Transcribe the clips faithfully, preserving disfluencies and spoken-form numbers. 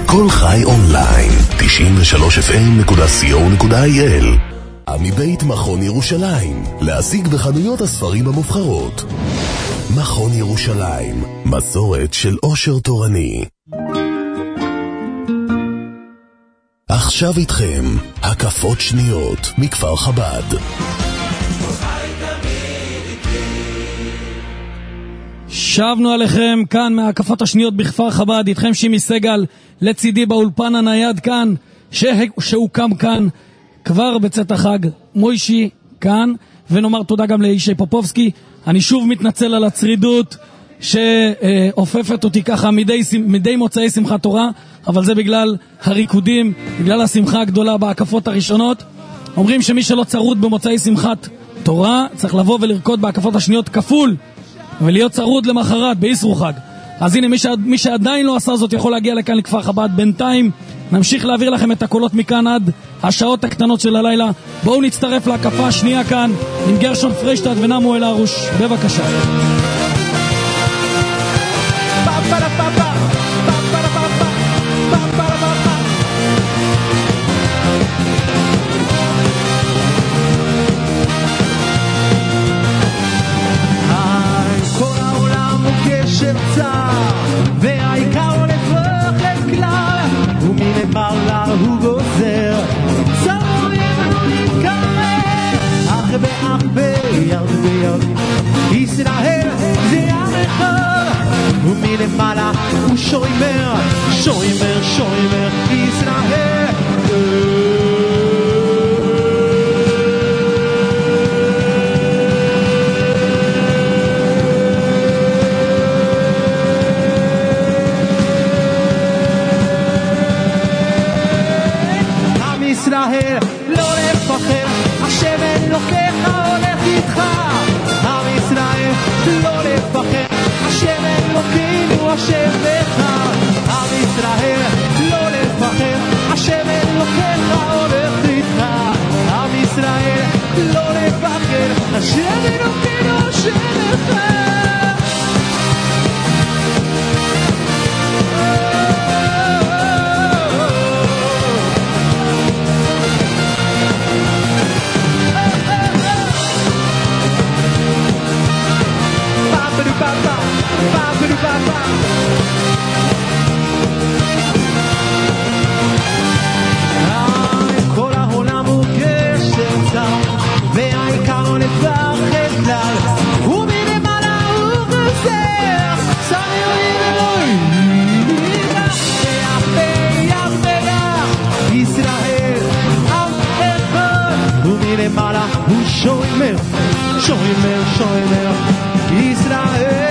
כל חי אונליין, תשעים ושלוש אף אם נקודה סי או נקודה איי אל. מבית מכון ירושלים, להשיג בחנויות הספרים המובחרות. מכון ירושלים, מסורת של עושר תורני. עכשיו איתכם, הקפות שניות מכפר חב"ד. שבנו עליכם כאן מהקפות השניות בכפר חב"ד, איתכם שימי סגל, לצידי באולפן הנייד כאן, שהוקם כאן כבר בצאת החג, מוישי כאן, ונאמר תודה גם לאישי פופובסקי. אני שוב מתנצל על הצרידות שאופפת אותי ככה מדי, מדי מוצאי שמחת תורה, אבל זה בגלל הריקודים, בגלל השמחה הגדולה בהקפות הראשונות. אומרים שמי שלא צרוד במוצאי שמחת תורה צריך לבוא ולרקוד בהקפות השניות כפול ולהיות צרוד למחרת באיסרו חג. אז הנה, מי, ש... מי שעדיין לא עשה זאת יכול להגיע לכאן לכפר חב"ד. בינתיים נמשיך להעביר לכם את הקולות מכאן עד השעות הקטנות של הלילה. בואו נצטרף להקפה השנייה כאן עם גרשון פריישטד ונמו אל הרוש. בבקשה. והעיקר הולך לכלל ומלמעלה הוא גוזר צרורים להתקרב אח באח ביד ביד ישראל זה המחר ומלמעלה הוא שוימר שוימר שוימר ישראל ישראל לא לפחד השם אלוקיך הולך איתך עם ישראל לא לפחד השם אלוקינו השם לך עם ישראל לא לפחד השם אלוקיך הולך איתך עם ישראל לא לפחד השם אלוקינו השם לך כל העולם הוא גשר צר והעיקר הולך בכלל ומלמעלה הוא גוזר צרים אלוהים ואח ביח ביח ישראל עם אחד ומלמעלה הוא שוימר שוימר שוימר ישראל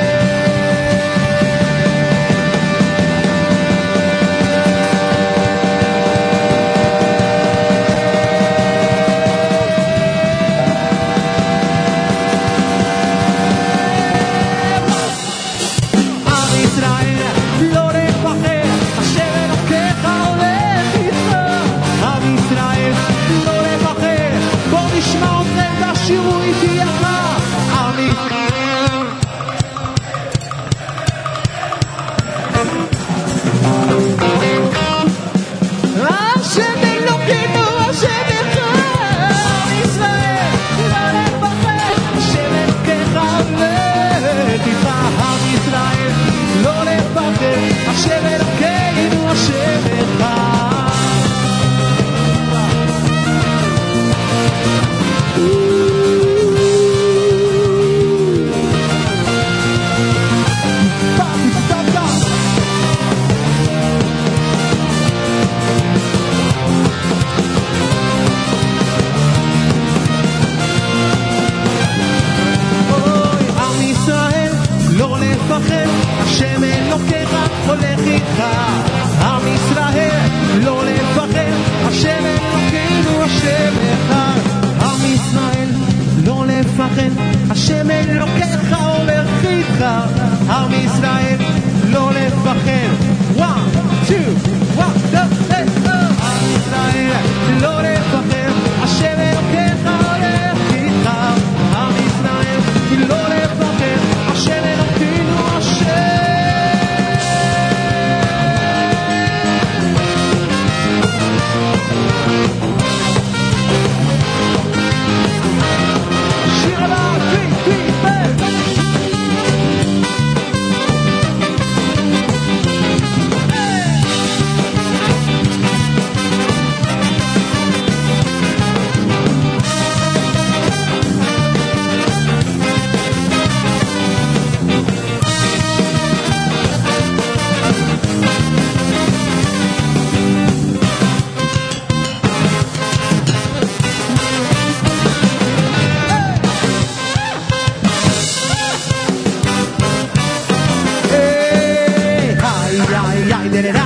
השם אלוקיך הולך איתך עם ישראל לא לפחד one two one two עם ישראל לא לפחד השם אלוקיך הולך איתך עם ישראל לא לפחד השם אלוקינו השם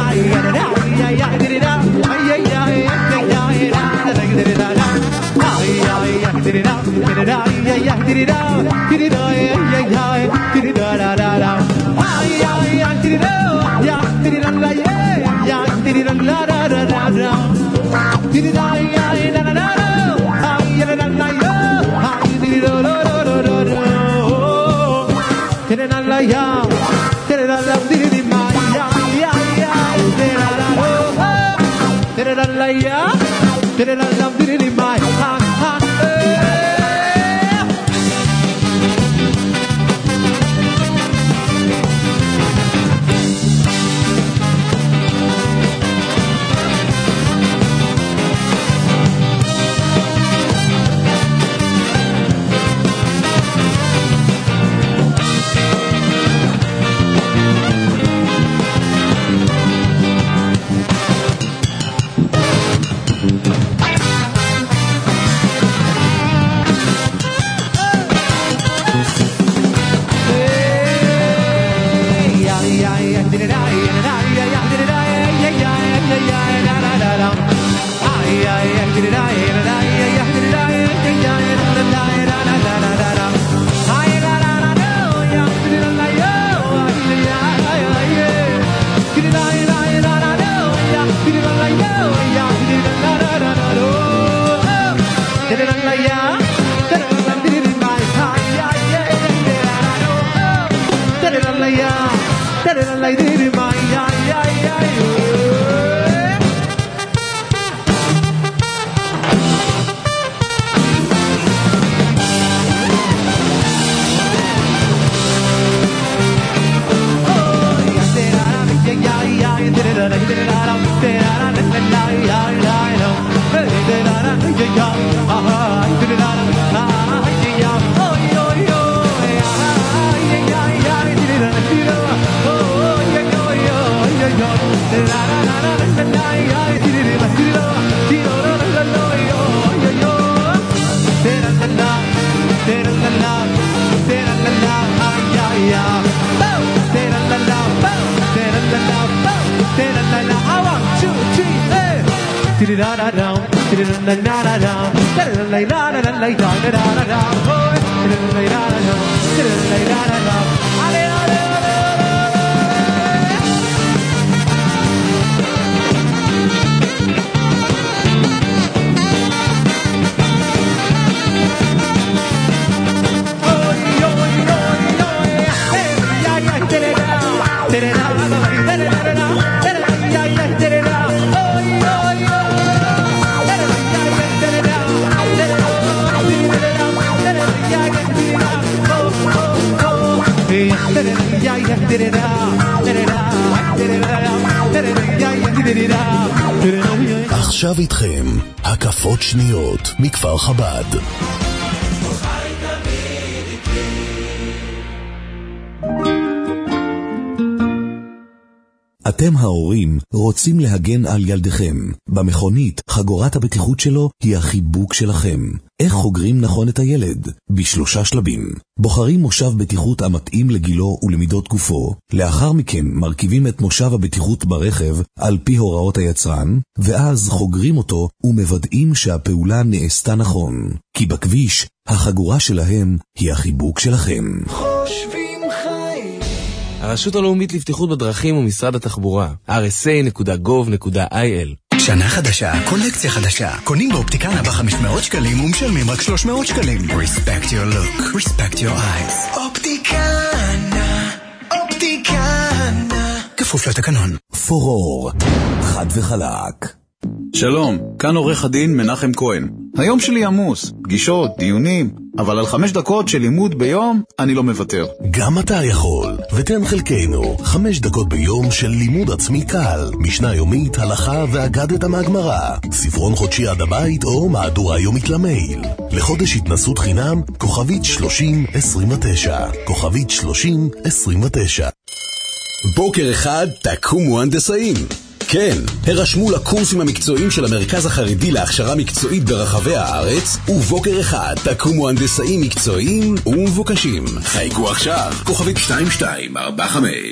עכשיו איתכם, הקפות שניות מכפר חב"ד. אתם ההורים רוצים להגן על ילדיכם. במכונית, חגורת הבטיחות שלו היא החיבוק שלכם. איך חוגרים נכון את הילד? בשלושה שלבים. בוחרים מושב בטיחות המתאים לגילו ולמידות גופו. לאחר מכן מרכיבים את מושב הבטיחות ברכב על פי הוראות היצרן, ואז חוגרים אותו ומוודאים שהפעולה נעשתה נכון. כי בכביש, החגורה שלהם היא החיבוק שלכם. חושבים חיים. הרשות הלאומית לבטיחות בדרכים ומשרד התחבורה, אר אס איי נקודה גוב נקודה איי אל. שנה חדשה, קולקציה חדשה. קונים באופטיקנה ב-חמש מאות שקלים ומשלמים רק שלוש מאות שקלים. Respect your look, respect your eyes. אופטיקנה, אופטיקנה. כפוף לתקנון. פורור, חד וחלק. שלום, כאן עורך הדין מנחם כהן. היום שלי עמוס, פגישות, דיונים, אבל על חמש דקות של לימוד ביום אני לא מוותר. גם אתה יכול, ותן חלקנו חמש דקות ביום של לימוד עצמי קל, משנה יומית, הלכה ואגדת מהגמרא, ספרון חודשי עד הבית או מהדורה יומית למייל. לחודש התנסות חינם, כוכבית שלושים עשרים ותשע, כוכבית שלושים עשרים ותשע. בוקר אחד תקומו הנדסאים. כן, הרשמו לקורסים המקצועיים של המרכז החרדי להכשרה מקצועית ברחבי הארץ, ובוקר אחד תקומו הנדסאים מקצועיים ומבוקשים. חייגו עכשיו, כוכבית שתיים שתיים ארבע חמש.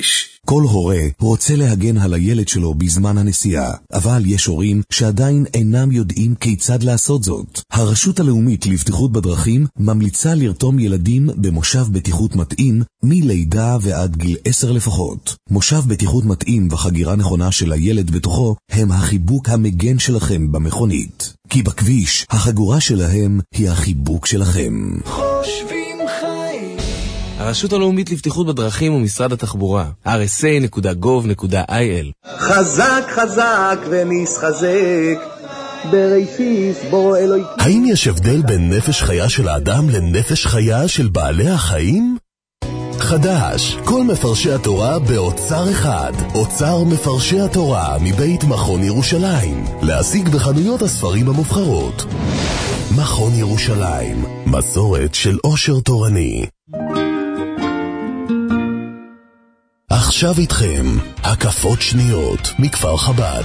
כל הורה רוצה להגן על הילד שלו בזמן הנסיעה, אבל יש הורים שעדיין אינם יודעים כיצד לעשות זאת. הרשות הלאומית לבטיחות בדרכים ממליצה לרתום ילדים במושב בטיחות מתאים מלידה ועד גיל עשר לפחות. מושב בטיחות מתאים וחגירה נכונה של הילד בתוכו הם החיבוק המגן שלכם במכונית. כי בכביש, החגורה שלהם היא החיבוק שלכם. חושבים חיים. הרשות הלאומית לבטיחות בדרכים ומשרד התחבורה, אר אס איי נקודה גוב נקודה איי אל. חזק חזק ונסחזק בראשיס בורא אלוהים. האם יש הבדל בין נפש חיה של האדם לנפש חיה של בעלי החיים? חדש, כל מפרשי התורה באוצר אחד. אוצר מפרשי התורה מבית מכון ירושלים. להשיג בחנויות הספרים המובחרות. מכון ירושלים, מסורת של עושר תורני. עכשיו איתכם, הקפות שניות מכפר חב"ד.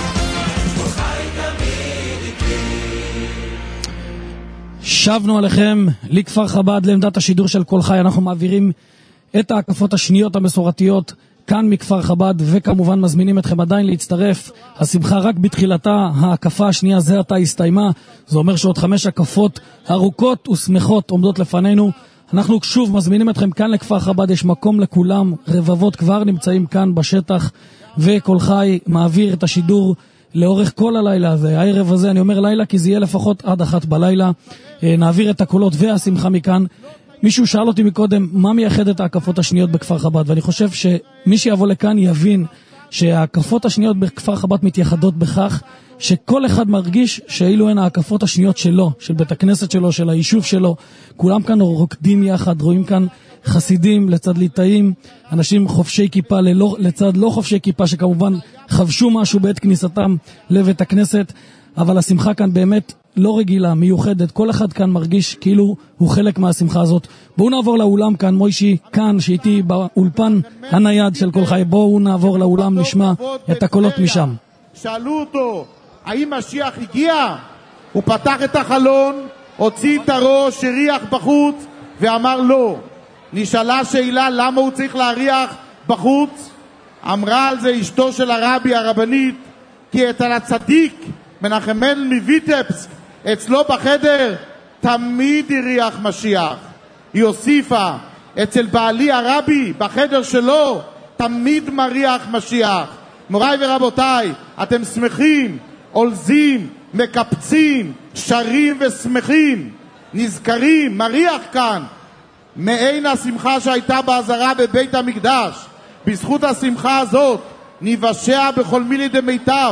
שבנו עליכם לכפר חב"ד, לעמדת השידור של כל חי. אנחנו מעבירים את ההקפות השניות המסורתיות כאן מכפר חב"ד, וכמובן מזמינים אתכם עדיין להצטרף. השמחה רק בתחילתה, ההקפה השנייה זה עתה הסתיימה. זה אומר שעוד חמש הקפות ארוכות ושמחות עומדות לפנינו. אנחנו שוב מזמינים אתכם כאן לכפר חב"ד, יש מקום לכולם, רבבות כבר נמצאים כאן בשטח, וכל חי מעביר את השידור לאורך כל הלילה הזה. הערב הזה, אני אומר לילה כי זה יהיה לפחות עד אחת בלילה, נעביר את הקולות והשמחה מכאן. מישהו שאל אותי מקודם מה מייחד את ההקפות השניות בכפר חב"ד, ואני חושב שמי שיבוא לכאן יבין שההקפות השניות בכפר חב"ד מתייחדות בכך שכל אחד מרגיש שאילו הן ההקפות השניות שלו, של בית הכנסת שלו, של היישוב שלו. כולם כאן רוקדים יחד, רואים כאן חסידים לצד ליטאים, אנשים חובשי כיפה ללא, לצד לא חובשי כיפה, שכמובן חבשו משהו בעת כניסתם לבית הכנסת. אבל השמחה כאן באמת לא רגילה, מיוחדת. כל אחד כאן מרגיש כאילו הוא חלק מהשמחה הזאת. בואו נעבור לאולם כאן, מוישי כאן שאיתי באולפן הנייד של כל חי. בואו נעבור לאולם, נשמע את הקולות משם. שאלו אותו, האם משיח הגיע? הוא פתח את החלון, הוציא את הראש, הריח בחוץ ואמר לא. נשאלה שאלה למה הוא צריך להריח בחוץ? אמרה על זה אשתו של הרבי הרבנית, כי את הצדיק מנחם מנדל מויטבסק אצלו בחדר תמיד הריח משיח. היא הוסיפה, אצל בעלי הרבי בחדר שלו תמיד מריח משיח. מוריי ורבותיי, אתם שמחים, עולזים, מקפצים, שרים ושמחים, נזכרים, מריח כאן מעין השמחה שהייתה בעזרה בבית המקדש. בזכות השמחה הזאת נבשע בכל מילי דמיטב,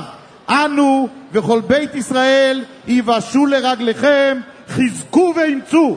אנו וכל בית ישראל יבשו לרגליכם, חזקו ואמצו.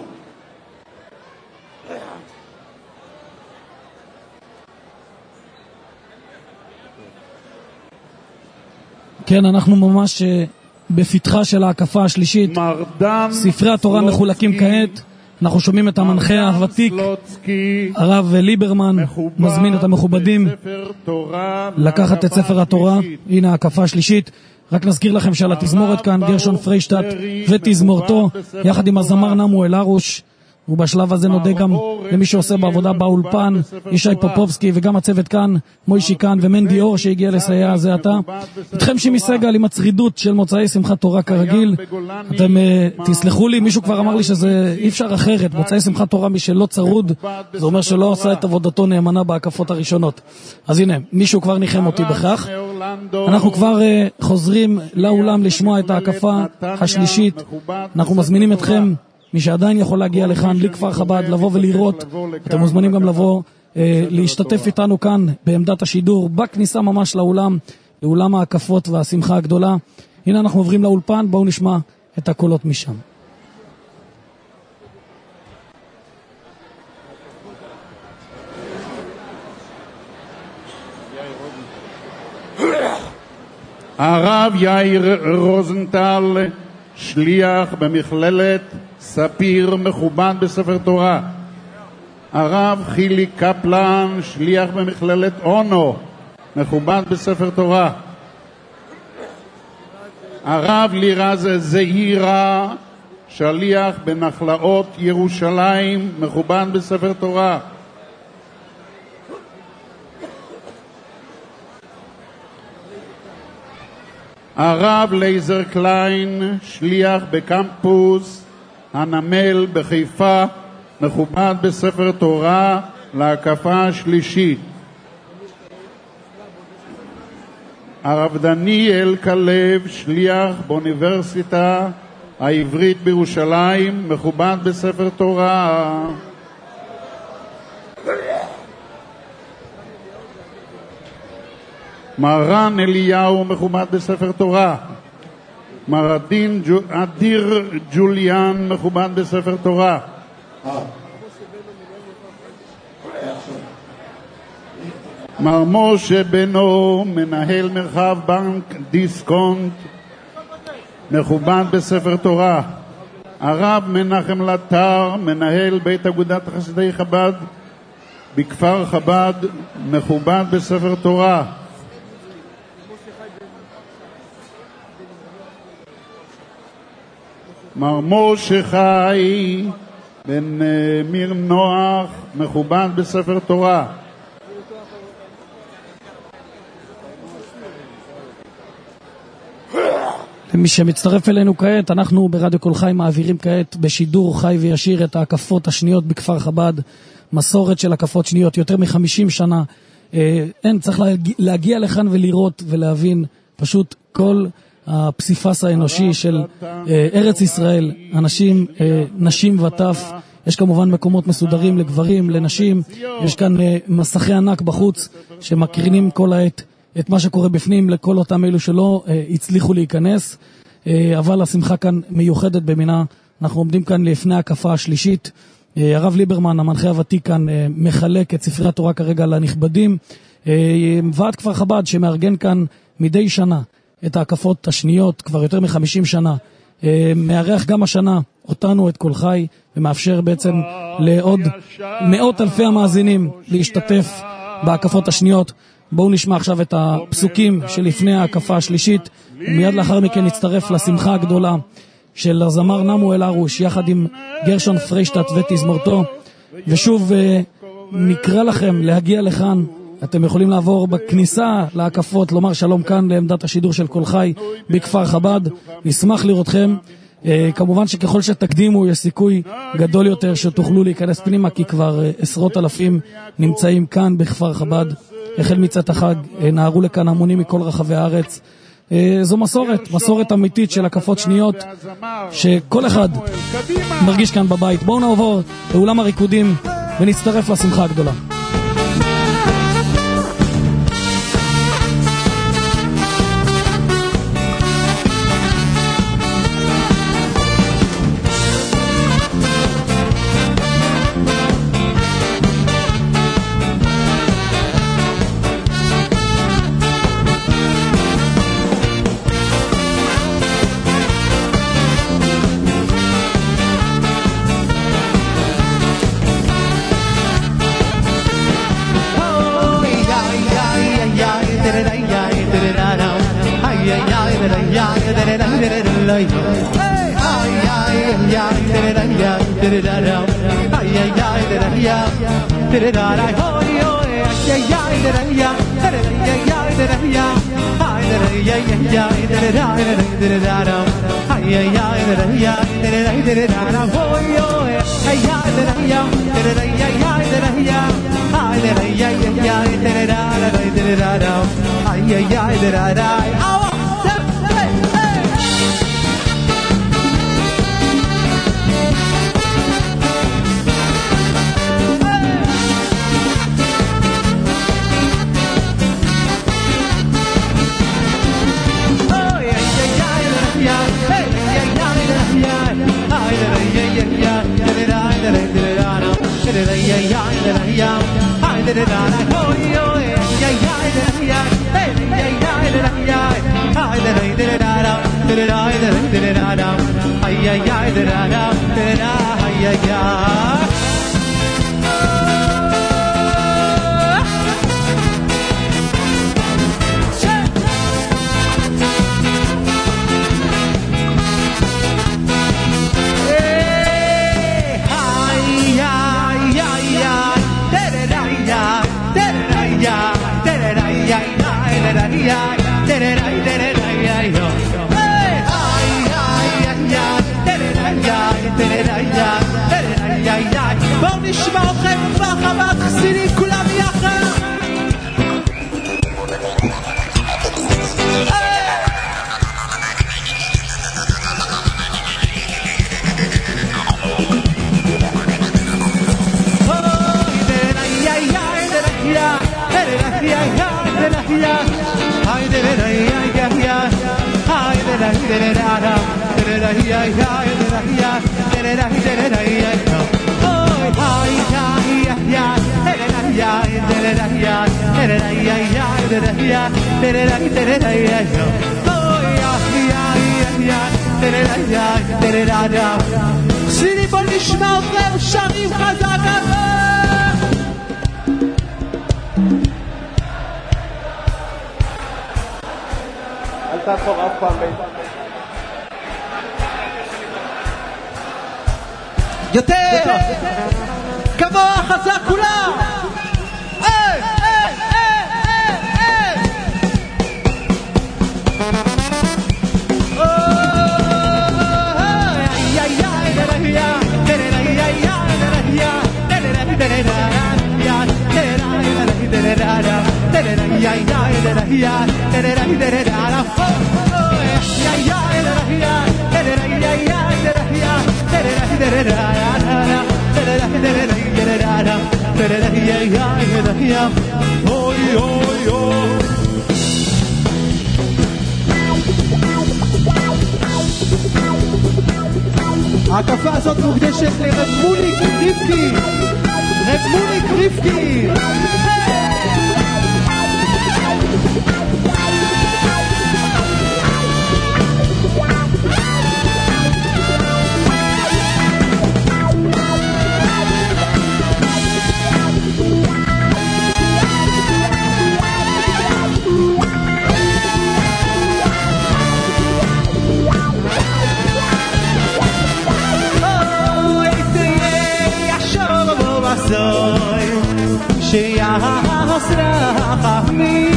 כן, אנחנו ממש בפתחה של ההקפה השלישית. ספרי התורה מחולקים כעת. אנחנו שומעים את המנחה הוותיק הרב ליברמן מזמין את המכובדים לקחת את ספר התורה. הנה ההקפה השלישית. רק נזכיר לכם שעל התזמורת כאן גרשון פריישטט ותזמורתו יחד עם הזמר נמואל הרוש. ובשלב הזה נודה גם למי שעושה בעבודה באולפן, ישי פופובסקי, וגם הצוות כאן, מוישי כאן ומנדי אור שהגיע לסייע זה עתה. איתכם שימי סגל עם הצרידות של מוצאי שמחת תורה כרגיל. אתם uh, תסלחו לי, מישהו כבר אמר לי שזה אי אפשר אחרת. מוצאי שמחת תורה מי שלא צרוד, זה אומר שלא עושה את עבודתו נאמנה בהקפות הראשונות. אז הנה, מישהו כבר ניחם אותי בכך. אנחנו כבר uh, חוזרים לאולם לשמוע את ההקפה השלישית. אנחנו מזמינים אתכם, מי שעדיין יכול להגיע לכאן, לכפר חב"ד, לבוא ולראות. אתם מוזמנים גם לבוא, אה, להשתתף איתנו כאן בעמדת השידור, בכניסה ממש לאולם, לאולם ההקפות והשמחה הגדולה. הנה אנחנו עוברים לאולפן, בואו נשמע את הקולות משם. הרב יאיר רוזנטל, שליח במכללת ספיר, מכובד בספר תורה. הרב חילי קפלן, שליח במכללת אונו, מכובד בספר תורה. הרב לירז זעירה, שליח בנחלאות ירושלים, מכובד בספר תורה. הרב לייזר קליין, שליח בקמפוס הנמל בחיפה, מכובד בספר תורה להקפה השלישית. הרב דניאל כלב, שליח באוניברסיטה העברית בירושלים, מכובד בספר תורה. מרן אליהו, מכובד בספר תורה. מר הדין אדיר ג'וליאן, מכובד בספר תורה. מר משה בנו, מנהל מרחב בנק דיסקונט, מכובד בספר תורה. הרב מנחם לטר, מנהל בית אגודת חסידי חב"ד בכפר חב"ד, מכובד בספר תורה. מר משה חי בן מיר נוח, מכובד בספר תורה. למי שמצטרף אלינו כעת, אנחנו ברדיו כל חי מעבירים כעת בשידור חי וישיר את ההקפות השניות בכפר חב"ד, מסורת של הקפות שניות יותר מ-חמישים שנה. אין, צריך להגיע לכאן ולראות ולהבין פשוט כל הפסיפס האנושי של ארץ ישראל, אנשים, נשים וטף. יש כמובן מקומות מסודרים לגברים, לנשים, יש כאן מסכי ענק בחוץ שמקרינים כל העת את מה שקורה בפנים לכל אותם אלו שלא הצליחו להיכנס, אבל השמחה כאן מיוחדת במינה. אנחנו עומדים כאן לפני הקפה השלישית. הרב ליברמן, המנחה הוותיק כאן, מחלק את ספרי התורה כרגע לנכבדים. ועד כפר חב"ד שמארגן כאן מדי שנה את ההקפות השניות כבר יותר מ-חמישים שנה, מארח גם השנה אותנו, את כל חי, ומאפשר בעצם לעוד מאות אלפי המאזינים להשתתף בהקפות השניות. בואו נשמע עכשיו את הפסוקים שלפני ההקפה השלישית, ומיד לאחר מכן נצטרף לשמחה הגדולה של הזמר נמואל ארוש יחד עם גרשון פריישטט ותזמורתו. ושוב נקרא לכם להגיע לכאן. אתם יכולים לעבור בכניסה להקפות, לומר שלום כאן לעמדת השידור של כל חי בכפר חב"ד. נשמח לראותכם. כמובן שככל שתקדימו יש סיכוי גדול יותר שתוכלו להיכנס פנימה, כי כבר עשרות אלפים נמצאים כאן בכפר חב"ד. החל מצאת החג נערו לכאן המונים מכל רחבי הארץ. זו מסורת, מסורת אמיתית של הקפות שניות שכל אחד מרגיש כאן בבית. בואו נעבור לאולם הריקודים ונצטרף לשמחה הגדולה. Yeah. שירי בוא נשמע אתכם שרים חזק אל תעצור אף פעם יותר גבוה חזק כולם היי היי היי היי ההקפה הזאת מוקדשת לרב מוליק ריבקי רב מוליק ריבקי שיחסרח מי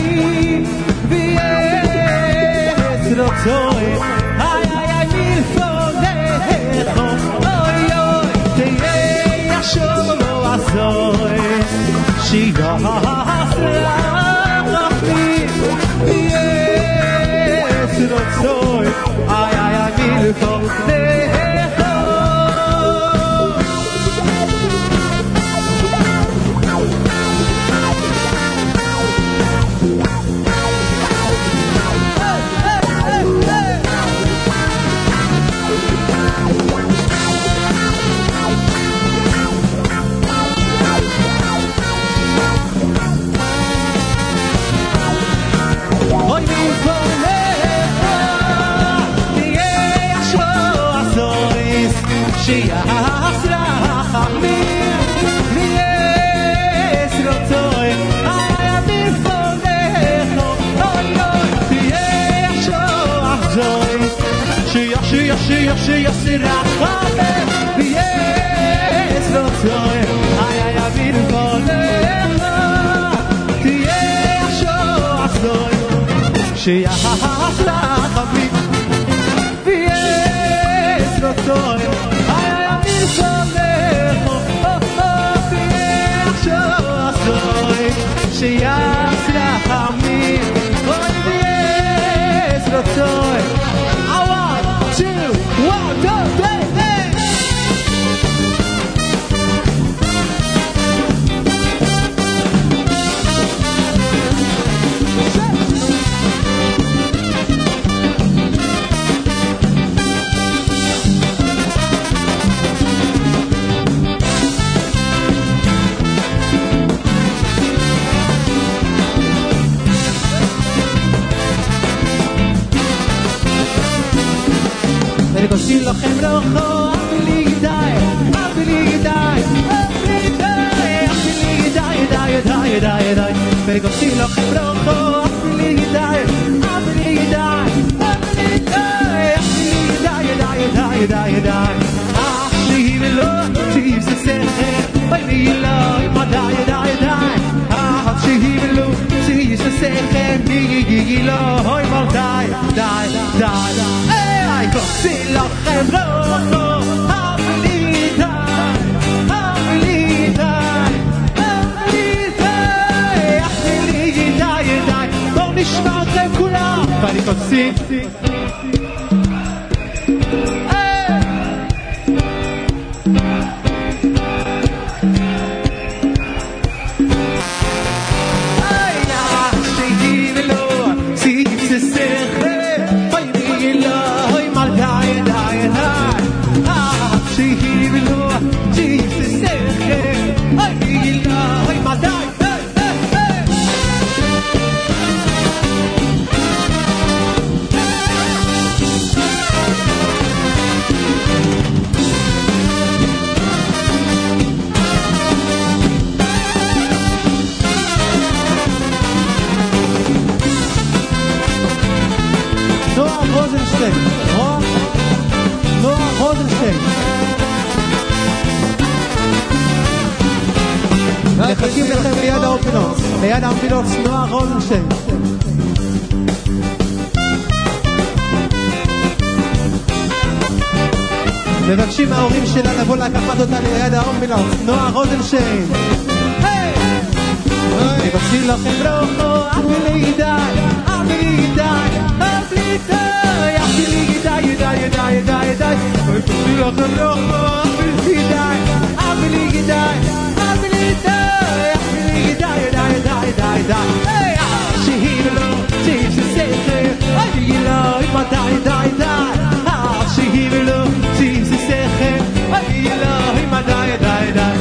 ויש רצוי איי איי איי מלפונך אוי אוי תהיה ישוב עשוי שיחסרח מי ויש רצוי איי איי איי מלפונך שיחסרח מי ויש רצוי איי מלפונך אוי אוי תהיה ישוח זוי שיח שיח שיח שיחסרח מי ויש רצוי איי מלפונך תהיה ישוח זוי שיחסרח מי ויש רצוי שיחסרח מי אוי ויש רצוי one, two, one, two, three, hey! ורקוסים לכם רוחו, אפילי ידיי, אפילי ידיי, אפילי ידיי, אפילי ידיי, ידיי, ידיי, ידיי, ידיי. ורקוסים לכם רוחו, אפילי ידיי, אפילי ידיי, אפילי ידיי, אפילי ידיי, ידיי, ידיי, ידיי, ידיי. אך שהיא ולא, שהיא זה סכר, אוי ואילוי, מדי, ידיי, ידיי. אך שהיא ולא, שהיא זה סכר, גיגי לא, אוי מלדי, די, די, די. קוסי לכם רוחו, אפילי די, אפילי די, אפילי די, אפילי די, די. בואו נשמע אתכם כולם, ואני קוסי Love רוזנשטיין, נוח, נוח רוזנשטיין. מחכים לכם ליד האופינוס, ליד האופינוס, נוח רוזנשטיין. מבקשים מההורים שלה לבוא לקחת אותה ליד האופינוס, נוח רוזנשטיין. מבקשים לכם ברוכו, אף לי די, אף לי די, אף לי די, אף לי די, ידי, ידי, ידי, ידי. מבקשים לכם ברוכו, אף לי די, אף לי די, אף לי די, אף לי די, ידי, ידי, ידי, ידי. שהיא ולא, שהיא ששכל, אני לא ימדי, די, די. שהיא ולא, שהיא ששכל, אני לא ימדי, די, די.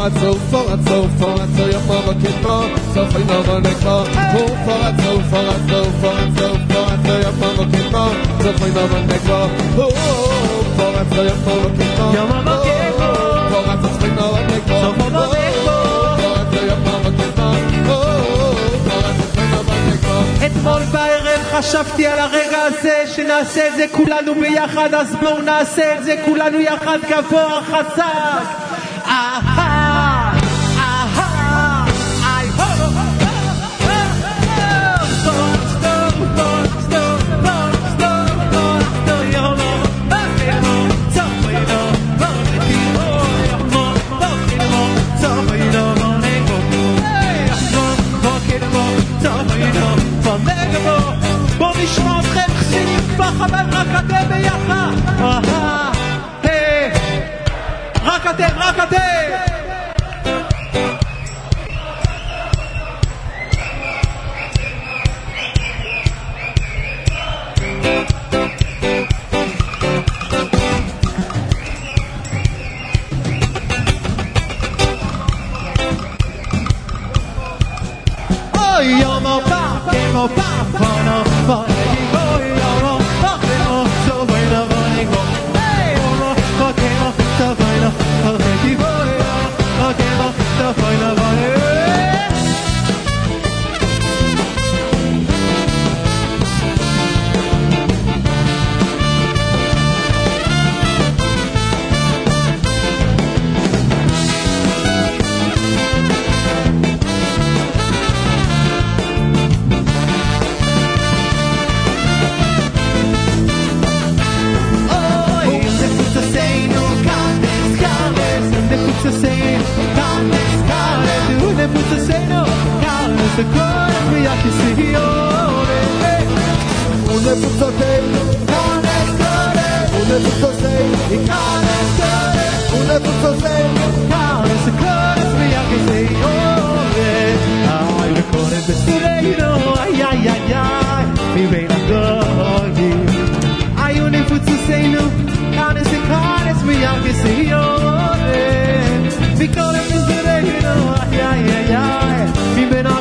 עצו, פור עצו, פור עצו, יחמור בקטו, סוף אינו בנקו. פור עצו, פור עצו, פור עצו, פור עצו, יחמור בקטו, סוף אינו בנקו. פור עצו, יחמור בקטו, יחמור בקטו, פור עצו, סוף אינו בנקו. סוף אינו בנקו. פור עצו, יחמור בקטו, פור עצו, סוף אינו בנקו. אתמול בערב חשבתי על הרגע הזה שנעשה את זה כולנו ביחד, אז בואו נעשה את זה כולנו יחד גבוה חזק. אהה, אהה, איי הו, בוא נשמע אתכם חסינים בחבל, רק אתם ביחד. אהה, היי, רק אתם, רק אתם. Yomo pa, kemo pa, kono, bonegi go, yomo pa, kemo, so bueno, bonegi. Hey, yomo pa, kemo, so bueno, bonegi go, yomo pa, kemo, so bueno, bonegi. The God we are to see Une puzzate, cane stare, une puzzate, cane stare, une puzzate, cane se God we are to see I record it the radio, ay ay ay ay, we made a dog. I only put to say no, cane se cane we are to see we call it the radio, ay ay ay ay, we made a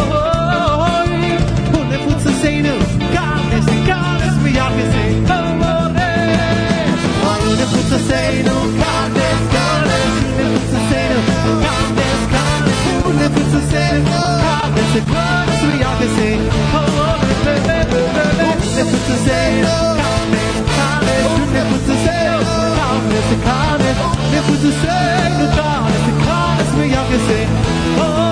say no, candes, candes, never say no, candes, candes, never say no, candes, the words we are to say, oh, never to say no, candes, candes, never to say no, candes, candes, never to say no, candes, the candes we are to say, oh,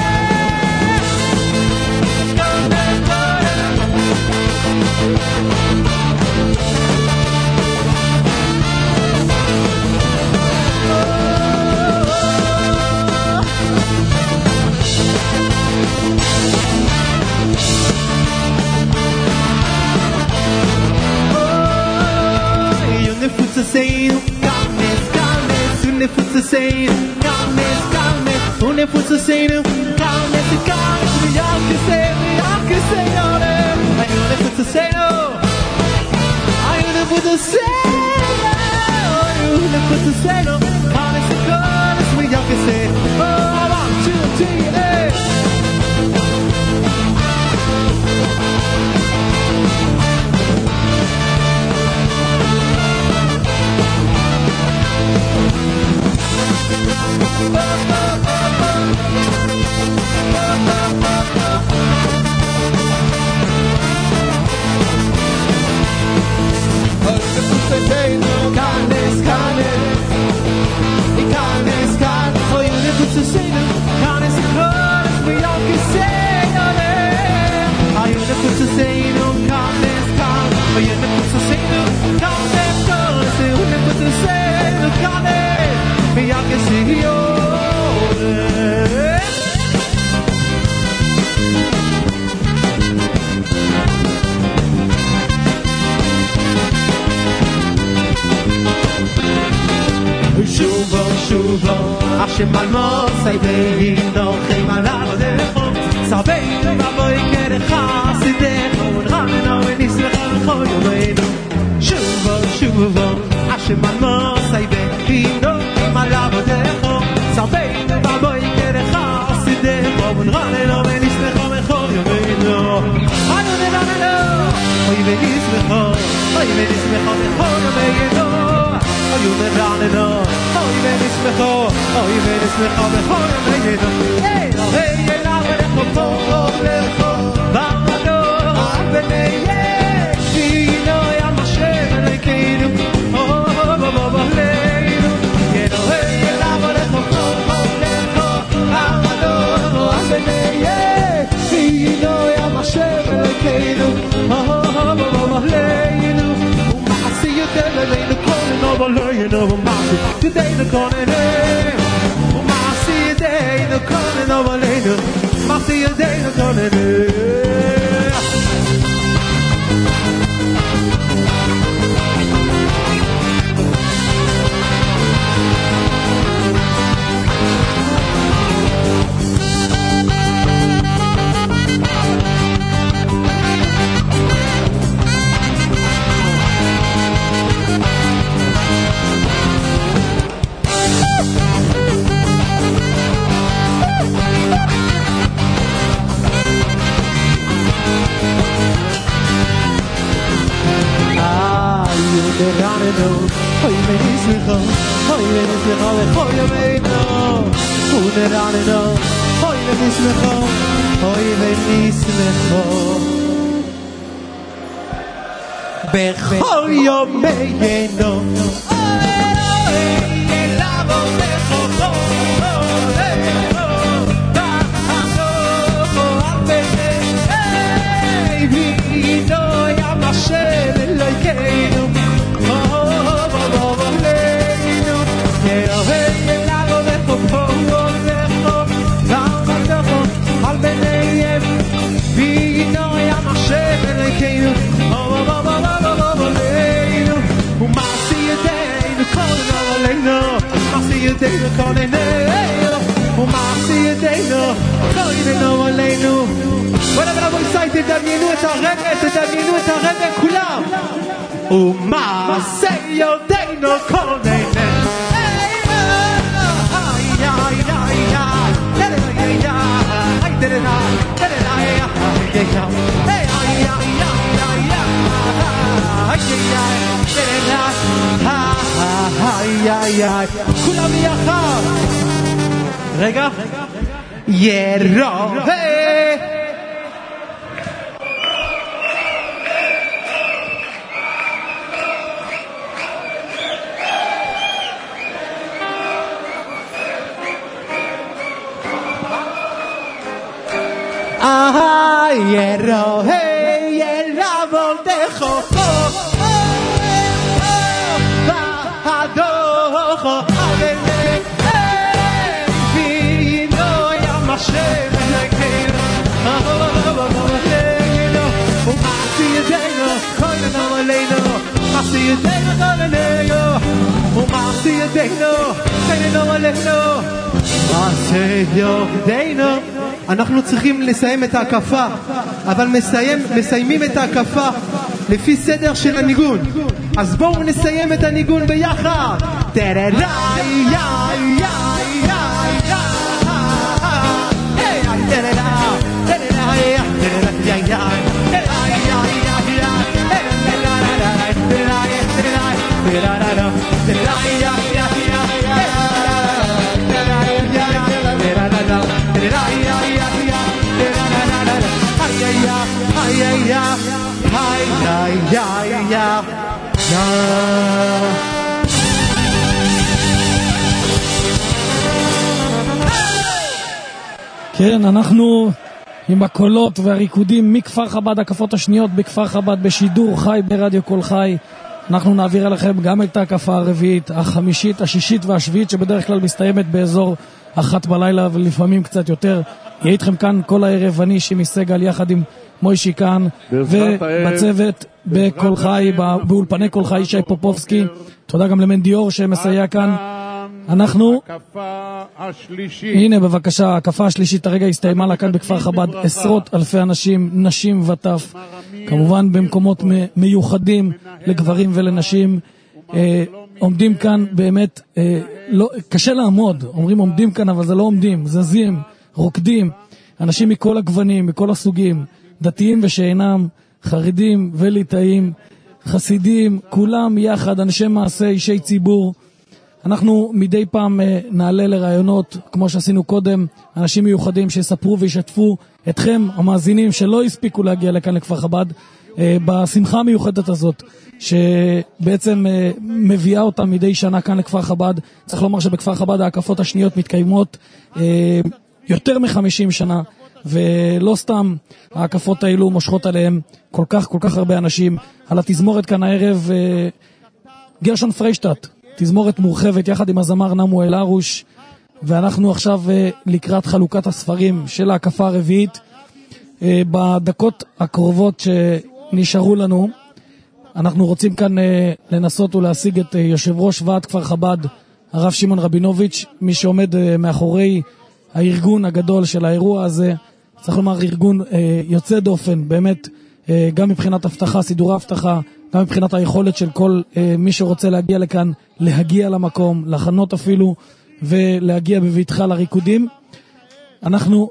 Saying, calmness, calmness, une foot to say, calmness, calmness, une foot to say, calmness, calmness, we all can say, we all can say, oh, I une foot to say, no, I une foot to say, no, une foot to say, no, calmness, calmness, we all can say, oh, one, two, three, eight. Malmo sai bei no che malado de khom sabei ma boy ker khas de khom ramno nis khol khol yomeinu shuvo shuvo ash malmo sai bei no malado de khom sabei ונסמכו, אוי ונסמכו בכל ימינו, אוי ונרננו, אוי ונסמכו, אוי ונסמכו בכל ימינו, אלוהי אליו ולכו פה ולכו, ועמדו על בניהם, שינו ים השם אלוהינו, אוי ובלינו, אלוהי אליו ולכו פה ולכו, ועמדו על בניהם, שינו ים השם אלוהינו, Leinu, Masi yedele leinu konen over leinu, Masi yedele konen, Masi yedele konen over leinu, Masi yedele konen. Raneno, hoy me nismecho, hoy me nismecho, hoy me no, hoy raneno, hoy me nismecho, hoy me nismecho, bechoy me no, ידינו קוננו ומעשי ידינו קוננו עלינו. בואו נבוא ישראל, תדמיינו את הרגע, תדמיינו את הרגע כולם. ומעשי ידינו קוננו כולם יחד רגע ירוב אה ירוב ירוב דחו אנחנו צריכים לסיים את ההקפה, אבל מסיים, מסיימים את ההקפה לפי סדר של הניגון. אז בואו נסיים את הניגון ביחד. כן, אנחנו עם הקולות והריקודים מכפר חב"ד, הקפות השניות בכפר חב"ד בשידור חי ברדיו כל חי. אנחנו נעביר אליכם גם את ההקפה הרביעית, החמישית, השישית והשביעית, שבדרך כלל מסתיימת באזור אחת בלילה ולפעמים קצת יותר. יהיה איתכם כאן כל הערב אני שימי סגל יחד עם מוישי כאן, ובצוות בכל חי, באולפני כל חי ישי פופובסקי. תודה גם למנדיור שמסייע כאן. אנחנו הנה בבקשה, ההקפה השלישית הרגע הסתיימה לה כאן בכפר חב"ד. עשרות אלפי אנשים, נשים וטף, כמובן במקומות מיוחדים לגברים ולנשים, אה, עומדים כאן באמת, אה, לא, קשה לעמוד, אומרים עומדים כאן אבל זה לא עומדים, זזים, רוקדים, אנשים מכל הגוונים, מכל הסוגים, דתיים ושאינם, חרדים וליטאים, חסידים, כולם יחד, אנשי מעשה, אישי ציבור. אנחנו מדי פעם נעלה לרעיונות, כמו שעשינו קודם, אנשים מיוחדים שיספרו וישתפו אתכם, המאזינים שלא הספיקו להגיע לכאן לכפר חב"ד, בשמחה המיוחדת הזאת, שבעצם מביאה אותם מדי שנה כאן לכפר חב"ד. צריך לומר שבכפר חב"ד ההקפות השניות מתקיימות יותר מ-חמישים שנה, ולא סתם ההקפות האלו מושכות עליהם כל כך כל כך הרבה אנשים. על התזמורת כאן הערב גרשון פריישטט, תזמורת מורחבת יחד עם הזמר נמואל ארוש, ואנחנו עכשיו לקראת חלוקת הספרים של ההקפה הרביעית. בדקות הקרובות שנשארו לנו אנחנו רוצים כאן לנסות ולהשיג את יושב ראש ועד כפר חב"ד, הרב שמעון רבינוביץ', מי שעומד מאחורי הארגון הגדול של האירוע הזה. צריך לומר ארגון יוצא דופן באמת, גם מבחינת הבטחה, סידורי הבטחה, גם מבחינת היכולת של כל מי שרוצה להגיע לכאן, להגיע למקום, לחנות אפילו, ולהגיע בביטחה לריקודים. אנחנו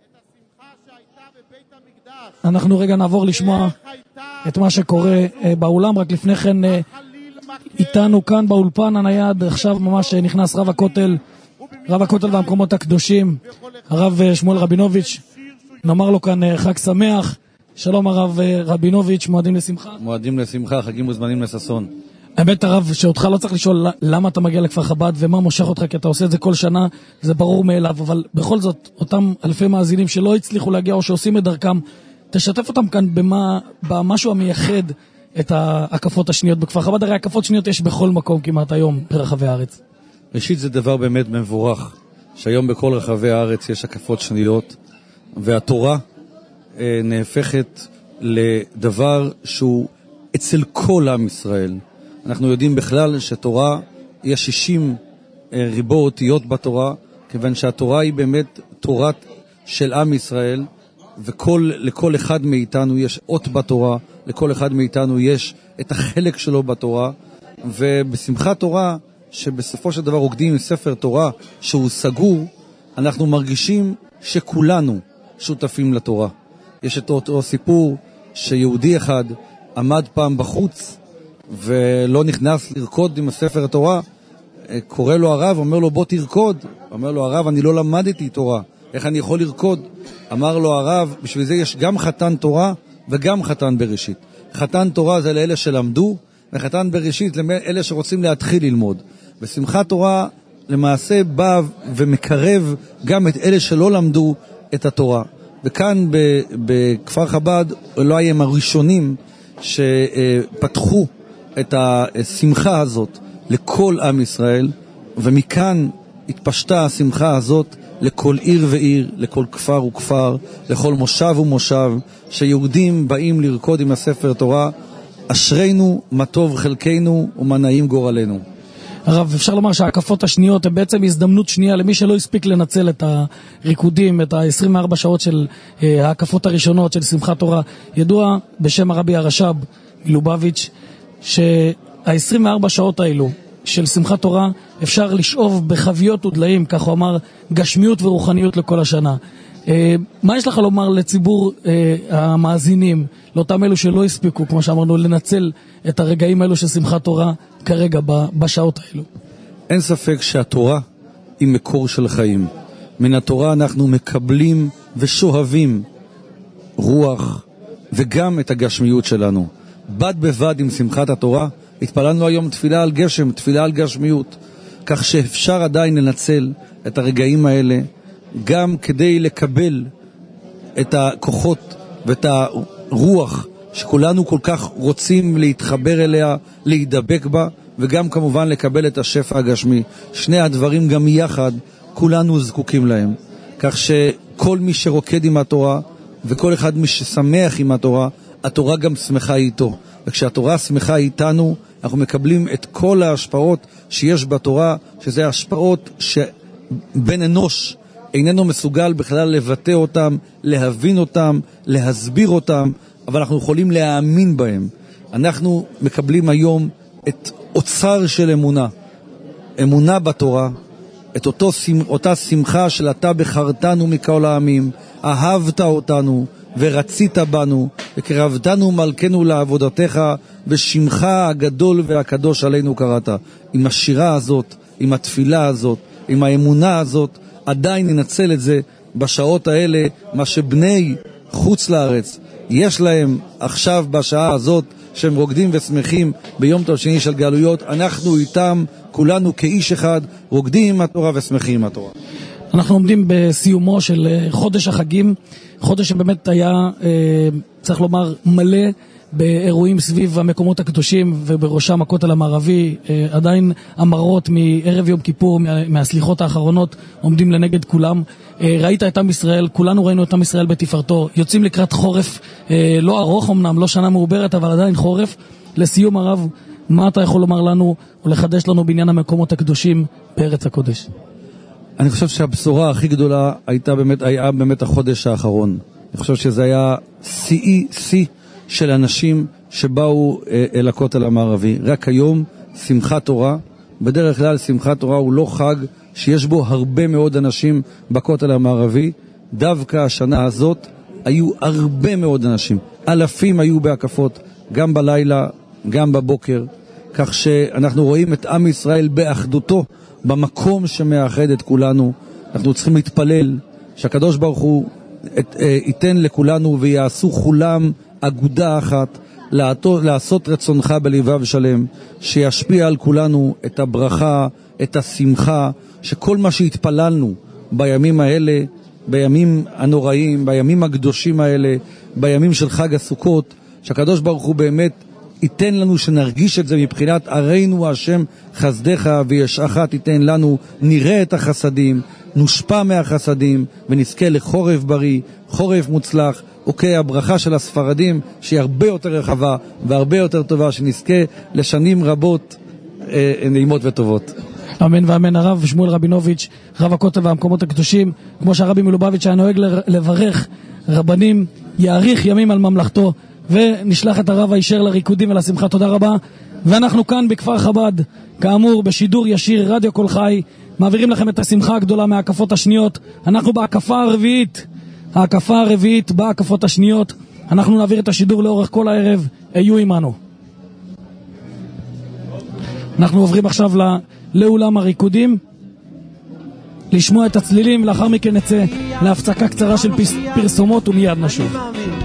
אנחנו רגע נעבור לשמוע את מה שקורה באולם. רק לפני כן איתנו כאן באולפן הנייד עכשיו ממש נכנס רב הכותל, רב הכותל והמקומות הקדושים, הרב שמואל רבינוביץ'. נאמר לו כאן חג שמח. שלום הרב רבינוביץ', מועדים לשמחה. מועדים לשמחה, חגים וזמנים לששון. האמת הרב שאותך לא צריך לשאול למה אתה מגיע לכפר חב"ד ומה מושך אותך, כי אתה עושה את זה כל שנה, זה ברור מאליו, אבל בכל זאת אותם אלפי מאזינים שלא הצליחו להגיע או שעושים את דרכם, תשתף אותם כאן במה, במשהו המייחד את ההקפות השניות בכפר חב"ד. הרי הקפות שניות יש בכל מקום כמעט היום ברחבי הארץ. ראשית זה דבר באמת מבורך, שהיום בכל רחבי הארץ יש הקפות שניות, והתורה אה, נהפכת לדבר שהוא אצל כל עם ישראל. אנחנו יודעים בכלל שתורה, יש שישים אה, ריבו אותיות בתורה, כיוון שהתורה היא באמת תורת של עם ישראל, ולכל אחד מאיתנו יש אות בתורה, לכל אחד מאיתנו יש את החלק שלו בתורה, ובשמחת תורה, שבסופו של דבר רוקדים עם ספר תורה שהוא סגור, אנחנו מרגישים שכולנו שותפים לתורה. יש את אותו סיפור שיהודי אחד עמד פעם בחוץ ולא נכנס לרקוד עם הספר התורה, קורא לו הרב, אומר לו בוא תרקוד. אומר לו הרב, אני לא למדתי תורה, איך אני יכול לרקוד? אמר לו הרב, בשביל זה יש גם חתן תורה וגם חתן בראשית. חתן תורה זה לאלה שלמדו, וחתן בראשית לאלה שרוצים להתחיל ללמוד. ושמחת תורה למעשה בא ומקרב גם את אלה שלא למדו את התורה. וכאן בכפר חב"ד לא הייתם הראשונים שפתחו את השמחה הזאת לכל עם ישראל, ומכאן התפשטה השמחה הזאת לכל עיר ועיר, לכל כפר וכפר, לכל מושב ומושב, שיהודים באים לרקוד עם הספר תורה. אשרינו, מה טוב חלקנו ומה נעים גורלנו. הרב, אפשר לומר שההקפות השניות הן בעצם הזדמנות שנייה למי שלא הספיק לנצל את הריקודים, את ה-עשרים וארבע שעות של ההקפות הראשונות של שמחת תורה. ידוע בשם הרבי הרש"ב מלובביץ' שה-עשרים וארבע שעות האלו של שמחת תורה אפשר לשאוב בחביות ודליים, כך הוא אמר, גשמיות ורוחניות לכל השנה. מה יש לך לומר לציבור המאזינים, לאותם אלו שלא הספיקו, כמו שאמרנו, לנצל את הרגעים האלו של שמחת תורה כרגע בשעות האלו? אין ספק שהתורה היא מקור של חיים. מן התורה אנחנו מקבלים ושואבים רוח וגם את הגשמיות שלנו. בד בבד עם שמחת התורה התפללנו היום תפילה על גשם, תפילה על גשמיות, כך שאפשר עדיין לנצל את הרגעים האלה גם כדי לקבל את הכוחות ואת הרוח שכולנו כל כך רוצים להתחבר אליה, להידבק בה, וגם כמובן לקבל את השפע הגשמי. שני הדברים גם יחד כולנו זקוקים להם, כך שכל מי שרוקד עם התורה וכל אחד מי ששמח עם התורה, התורה גם שמחה איתו, וכשהתורה שמחה איתנו אנחנו מקבלים את כל ההשפעות שיש בתורה, שזה השפעות שבן אנוש איננו מסוגל בכלל לבטא אותם, להבין אותם, להסביר אותם, אבל אנחנו יכולים להאמין בהם. אנחנו מקבלים היום את אוצר של אמונה, אמונה בתורה, את אותו, אותה שמחה של אתה בחרתנו מכל העמים, אהבת אותנו ורצית בנו, וקרבתנו מלכנו לעבודתך, ושמך הגדול והקדוש עלינו קראת. עם השירה הזאת, עם התפילה הזאת, עם האמונה הזאת, עדיין ננצל את זה בשעות האלה, מה שבני חוץ לארץ יש להם עכשיו בשעה הזאת, שהם רוקדים ושמחים ביום טוב שני של גלויות, אנחנו איתם, כולנו כאיש אחד, רוקדים עם התורה ושמחים עם התורה. אנחנו עומדים בסיומו של חודש החגים, חודש שבאמת היה, צריך לומר, מלא באירועים סביב המקומות הקדושים, ובראשם הכותל המערבי. עדיין המראות מערב יום כיפור, מהסליחות האחרונות, עומדים לנגד כולם. ראית את עם ישראל, כולנו ראינו את עם ישראל בתפארתו, יוצאים לקראת חורף, לא ארוך אמנם, לא שנה מעוברת, אבל עדיין חורף. לסיום הרב, מה אתה יכול לומר לנו, או לחדש לנו בעניין המקומות הקדושים בארץ הקודש? אני חושב שהבשורה הכי גדולה הייתה באמת, היה באמת החודש האחרון. אני חושב שזה היה שיא, שיא של אנשים שבאו אל הכותל המערבי. רק היום שמחת תורה, בדרך כלל שמחת תורה הוא לא חג שיש בו הרבה מאוד אנשים בכותל המערבי. דווקא השנה הזאת היו הרבה מאוד אנשים, אלפים היו בהקפות, גם בלילה, גם בבוקר, כך שאנחנו רואים את עם ישראל באחדותו, במקום שמאחד את כולנו. אנחנו צריכים להתפלל שהקדוש ברוך הוא את, ייתן לכולנו ויעשו כולם אגודה אחת, לעשות רצונך בלבב שלם, שישפיע על כולנו את הברכה, את השמחה, שכל מה שהתפללנו בימים האלה, בימים הנוראים, בימים הקדושים האלה, בימים של חג הסוכות, שהקדוש ברוך הוא באמת ייתן לנו שנרגיש את זה מבחינת ערינו השם חסדך וישעך תיתן לנו, נראה את החסדים, נושפע מהחסדים ונזכה לחורף בריא, חורף מוצלח. אוקיי, הברכה של הספרדים שהיא הרבה יותר רחבה והרבה יותר טובה, שנזכה לשנים רבות אה, נעימות וטובות. אמן ואמן. הרב שמואל רבינוביץ', רב הכותל והמקומות הקדושים, כמו שהרבי מלובביץ' היה נוהג לברך רבנים, יאריך ימים על ממלכתו, ונשלח את הרב הישר לריקודים ולשמחה. תודה רבה. ואנחנו כאן בכפר חב"ד, כאמור בשידור ישיר רדיו כל חי, מעבירים לכם את השמחה הגדולה מההקפות השניות. אנחנו בהקפה הרביעית, ההקפה הרביעית בהקפות השניות. אנחנו נעביר את השידור לאורך כל הערב, היו עמנו. אנחנו עוברים עכשיו לאולם הריקודים, לשמוע את הצלילים, ולאחר מכן נצא להפסקה קצרה של פרסומות ומיד נשוב.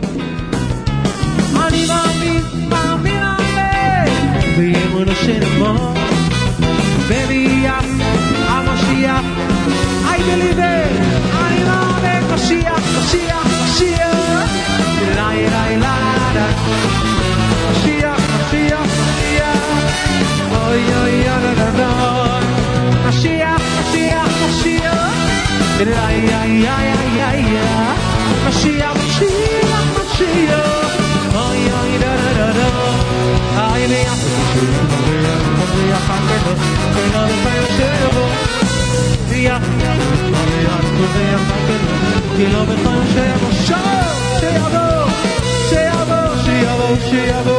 אני מאמין, מאמין, מאמין באמונו שנבוא בביאת המשיח. I believe it. אני מאמין משיח, משיח, משיח. ליי ליי ליי משיח, משיח, משיח. אוי אוי אוי אוי משיח, משיח, משיח. ליי ליי ליי ליי משיח, משיח, משיח. Ay ay da da da ay me hace que me ya cambio que no me llevo ya ya ya que ya cambio que no me llevo se abo se abo se abo se abo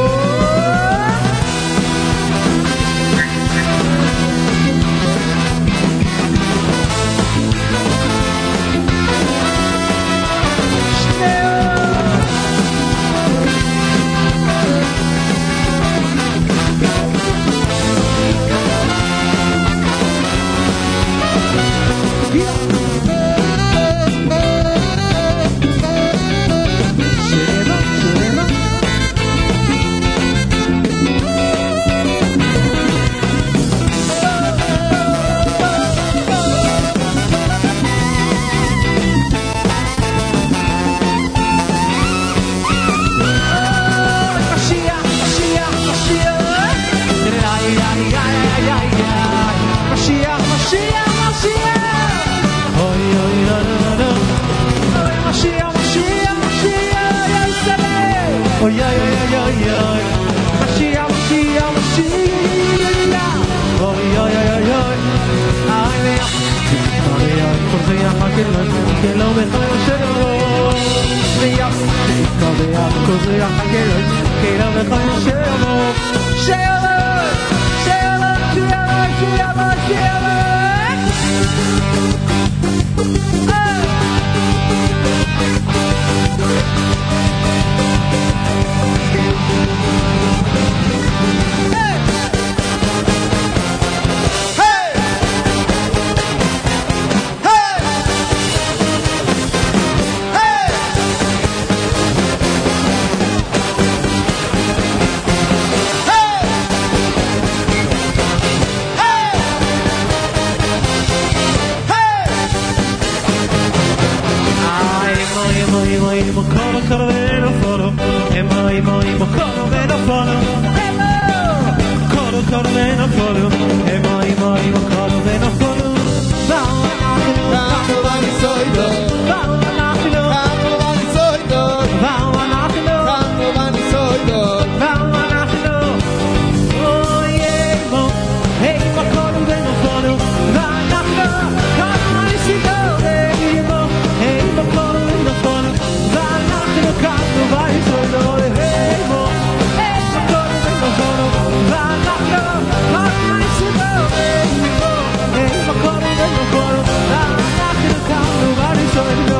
que lo mejor se lo ya cobea cobea que lo mejor se lo se lo se lo se lo se lo imo koro koro veno foro emo imo imo koro veno foro emo koro koro veno foro emo imo imo koro veno foro vau anachnu vau vani soido vau anachnu vau vani soido vau anachnu vau vani soido vau anachnu oh emo emo koro veno foro vau anachnu kani sido emo emo koro veno foro vau anachnu kani vani soido emo emo koro veno foro vau anachnu kani sido emo emo koro veno foro vau anachnu kani vani soido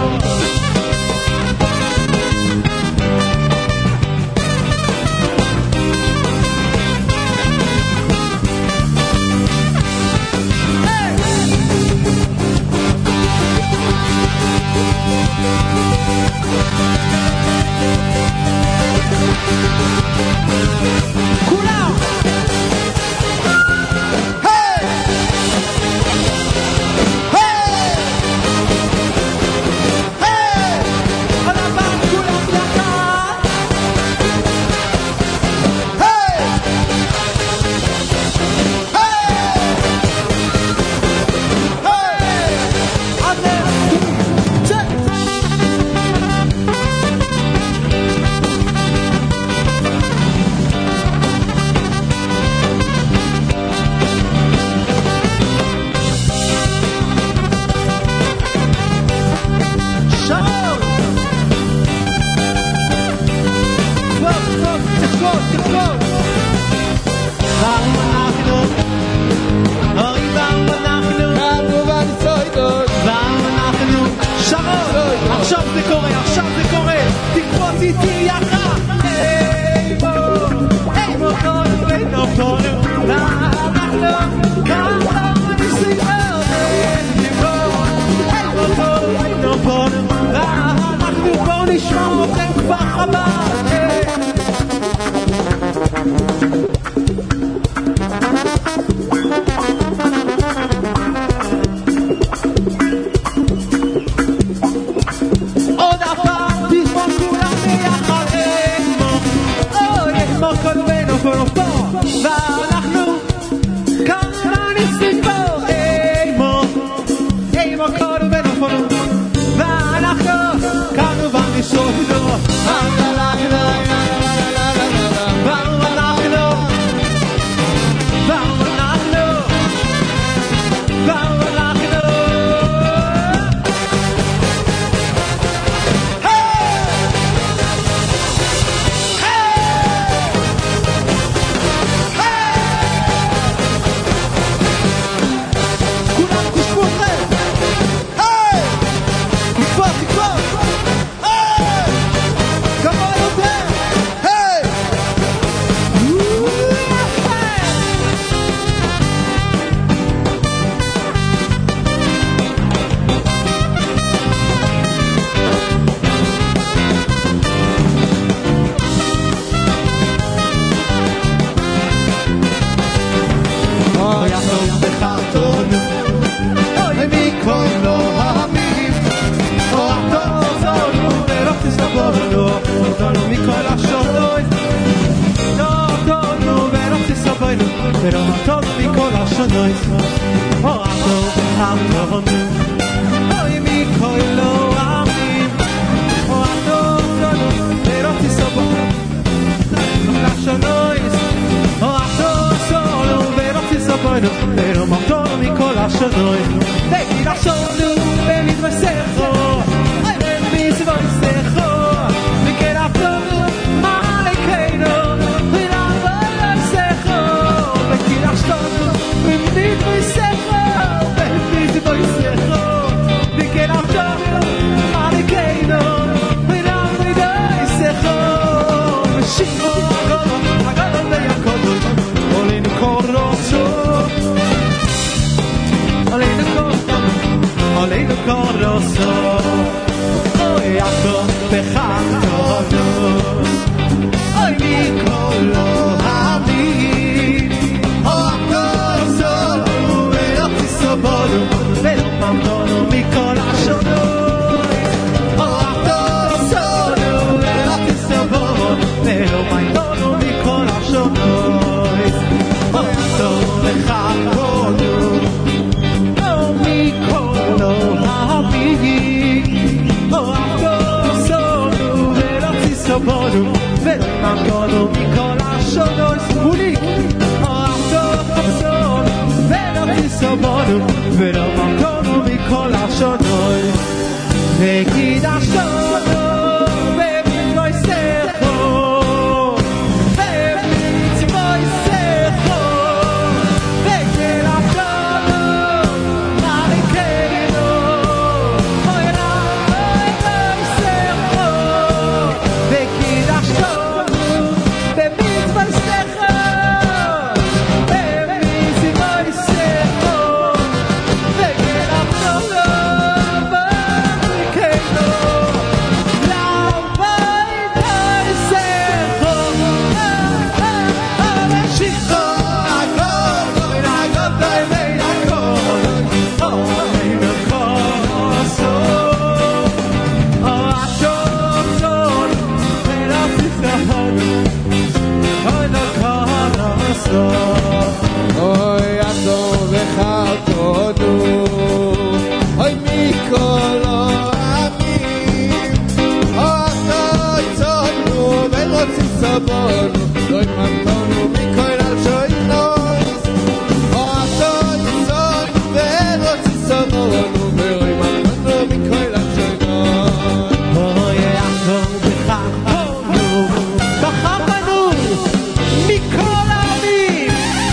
כולם! היי! היי! היי! על הבן כולם יחד! היי! היי! היי! עד צ'ק! שרון! טוב, טוב, תחכות, תחכות! באו אנחנו, אוי באו אנחנו, באו בניסוידות, באו אנחנו, שרון! עכשיו זה קורה, עכשיו זה קורה, תקפוץ איתי יחד! היי בו, היי בו קונו אינו קונו, ואנחנו, באו בניסוידות, היי בו, היי בו קונו אינו קונו, ואנחנו בואו נשמע אתכם כבר חבל, היי! עוד הפעם תשמע כולם ביחד אמו אוי אמו כל בנו כל פה ואנחנו כמה ניסים פה אמו אמו כל בנו כל ואנחנו כמה בניסות לו pero todo mi corazón no es oh ando ando hoy mi coilo a mí oh ando solo pero ti soporto corazón no es oh ando solo pero ti soporto pero todo mi corazón no es te quiero solo ven mi consejo ay ven mi consejo me quiero todo mal que no bendito y seco, bendito y seco, de que la toca, mariqueino, mira, mira y seco, me chico, agolo, agolo de yacodo, olino corroso, olino corroso, olino corroso, hoy acto pejando, hoy mi color a mí. Pero abandono mi corazón hoy oh, solo ורמקנו מכל השונות סמולי אוהבתו חפסון ולא תסובונו ורמקנו מכל השונות וקידשתנו במצווי סכו במצווי סכו וקלפתנו מריקנו אוי רמקנו סכו וקידשתנו במצווי סכו במצווי סכו וקלפתנו אוי אדום וחתונו אוי מכל העמים אוי צונו ורוצים סבונו אוי מתנו מכל השוינויס אוי צונו ורוצים סבונו ואוי מתנו מכל השוינויס אוי אדום וחתונו בחרנו מכל העמים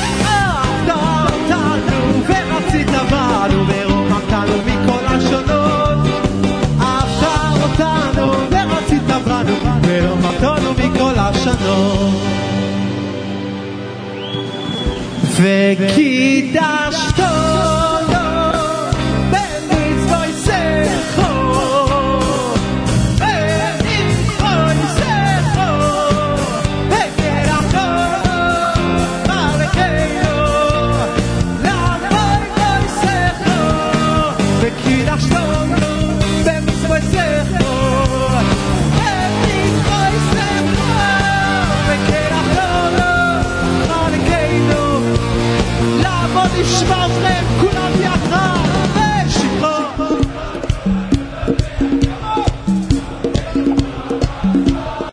ורצית בנו ורומתנו מכל השונות אהבת אותנו ורצית בנו ורומתנו מכל השונות וקידשתנו